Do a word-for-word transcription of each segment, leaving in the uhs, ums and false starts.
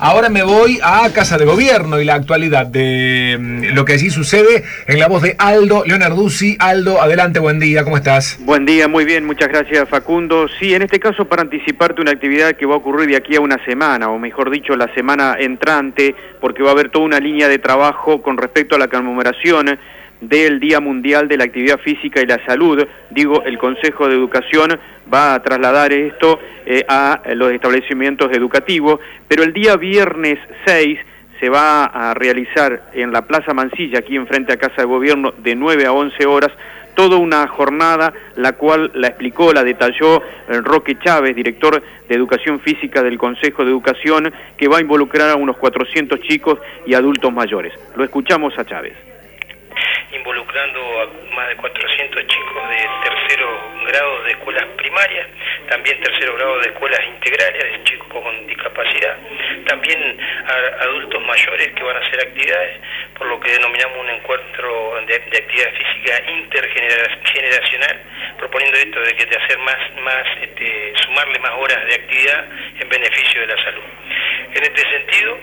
Ahora me voy a Casa de Gobierno y la actualidad de mm, lo que allí sucede en la voz de Aldo Leonarduzzi. Aldo, adelante, buen día, ¿cómo estás? Buen día, muy bien, muchas gracias, Facundo. Sí, en este caso para anticiparte una actividad que va a ocurrir de aquí a una semana, o mejor dicho, la semana entrante, porque va a haber toda una línea de trabajo con respecto a la conmemoración del Día Mundial de la Actividad Física y la Salud. Digo, el Consejo de Educación va a trasladar esto eh, a los establecimientos educativos, pero el día viernes seis se va a realizar en la Plaza Mansilla, aquí enfrente a Casa de Gobierno, de nueve a once horas, toda una jornada, la cual la explicó, la detalló Roque Chávez, director de Educación Física del Consejo de Educación, que va a involucrar a unos cuatrocientos chicos y adultos mayores. Lo escuchamos a Chávez. Involucrando a más de cuatrocientos chicos de tercero grado de escuelas primarias, también tercero grado de escuelas integrales, de chicos con discapacidad, también a adultos mayores que van a hacer actividades, por lo que denominamos un encuentro de, de actividad física intergeneracional, proponiendo esto de que de hacer más, más este, sumarle más horas de actividad en beneficio de la salud. En este sentido,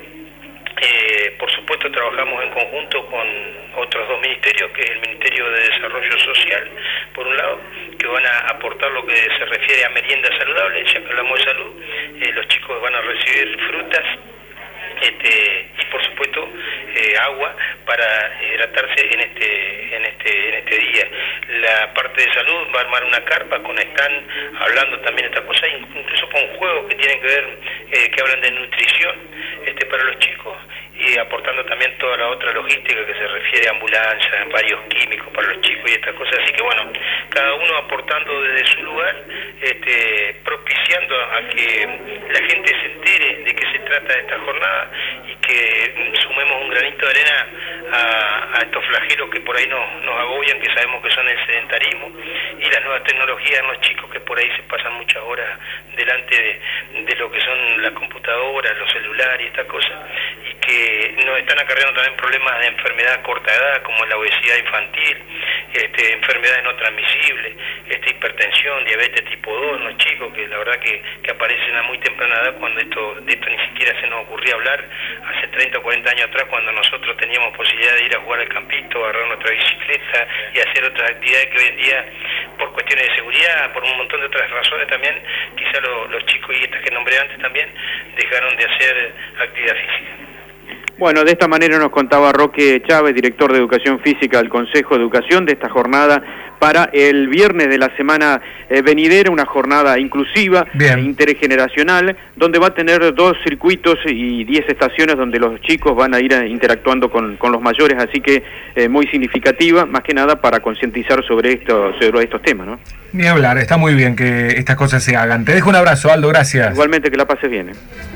Eh, por supuesto trabajamos en conjunto con otros dos ministerios, que es el Ministerio de Desarrollo Social, por un lado, que van a aportar lo que se refiere a merienda saludable. Ya que hablamos de salud, eh, los chicos van a recibir frutas este, y por supuesto eh, agua para hidratarse en este, en este, en este día. La parte de salud va a armar una carpa con stand hablando también de estas cosas, incluso con juegos que tienen que ver, eh, que hablan de nutrición este, para los chicos, y aportando también toda la otra logística que se refiere a ambulancias, varios químicos para los chicos y estas cosas. Así que bueno, cada uno aportando desde su lugar, este, propiciando a que la gente se entere de qué se trata de esta jornada y que sumemos un granito de arena a, a estos flagelos que por ahí nos, nos agobian, que sabemos que son el sedentarismo y las nuevas tecnologías en los chicos, que por ahí se pasan muchas horas delante de, de lo que son las computadoras, los celulares y estas cosas, y que nos están acarreando también problemas de enfermedad a corta edad, como la obesidad infantil, este, enfermedades no transmisibles, este, hipertensión, diabetes tipo dos en los chicos, que la verdad que, que aparecen a muy temprana edad, cuando esto, de esto ni siquiera se nos ocurría hablar hace treinta o cuarenta años atrás, cuando nosotros teníamos posibilidad de ir a jugar al campito, agarrar nuestra bicicleta y hacer otras actividades que hoy en día, por cuestiones de seguridad, por un montón de otras razones también, quizá lo, los chicos y estas que nombré antes también, dejaron de hacer actividad física. Bueno, de esta manera nos contaba Roque Chávez, director de Educación Física del Consejo de Educación, de esta jornada para el viernes de la semana eh, venidera, una jornada inclusiva, e intergeneracional, donde va a tener dos circuitos y diez estaciones donde los chicos van a ir interactuando con, con los mayores, así que eh, muy significativa, más que nada para concientizar sobre, esto, sobre estos temas, ¿no? Ni hablar, está muy bien que estas cosas se hagan. Te dejo un abrazo, Aldo, gracias. Igualmente, que la pases bien. ¿eh?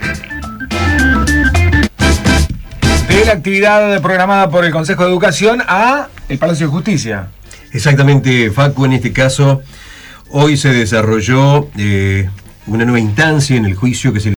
De la actividad programada por el Consejo de Educación a el Palacio de Justicia. Exactamente, Facu, en este caso, hoy se desarrolló eh, una nueva instancia en el juicio que se